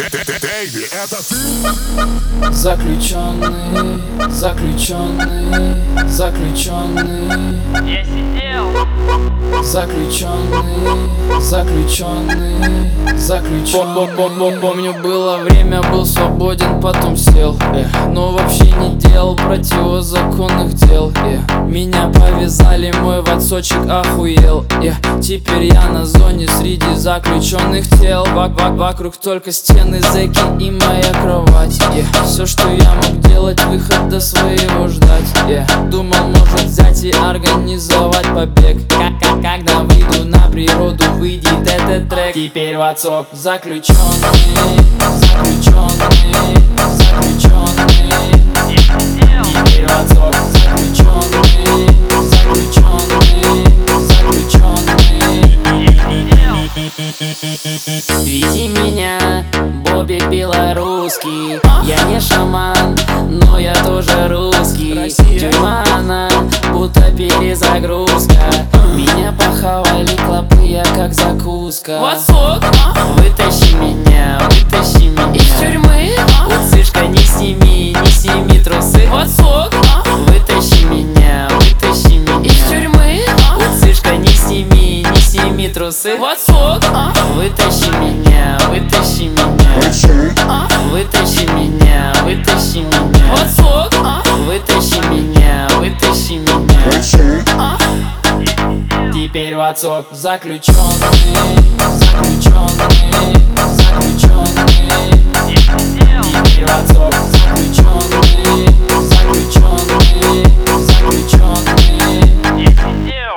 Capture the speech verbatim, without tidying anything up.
Бэйби, это ты? Заключенный, заключенный, заключенный. Я сидел. Заключенный, заключенный, заключенный. Помню, было время, был свободен, потом сел, эх, но вообще не делал противозаконных дел, эх. Меня повязали, мой ватсочек охуел, эх. Теперь я на зоне среди заключенных тел. Вак -вак Вокруг только стены, зэки и моя кровать, эх. Все, что я мог делать, выхода своего ждать, эх. Думал, может взять и организовать побег. Когда выйду на природу, выйдет этот трек. Теперь ватсоп заключенный, заключенный, заключенный. Теперь ватсоп заключенный, заключенный, заключенный. Веди меня, Бобби белорусский. Я не шаман, но я тоже русский. Тюрьма она, будто перезагрузка. Меня похавали клопы, я как закуска. Ватсоп, Вытащи меня, вытащи меня из тюрьмы. Уцышка, не сними, не сними трусы. Ватсоп, Вытащи меня, вытащи меня из тюрьмы. Уцышка, не сними, не сними трусы. Ватсоп, Вытащи меня, вытащи меня Вытащи меня, вытащи меня Ватсоп, Вытащи меня, вытащи меня Теперь ватсоп заключенный, заключенный, заключенный. Теперь ватсоп заключенный, заключенный, заключенный.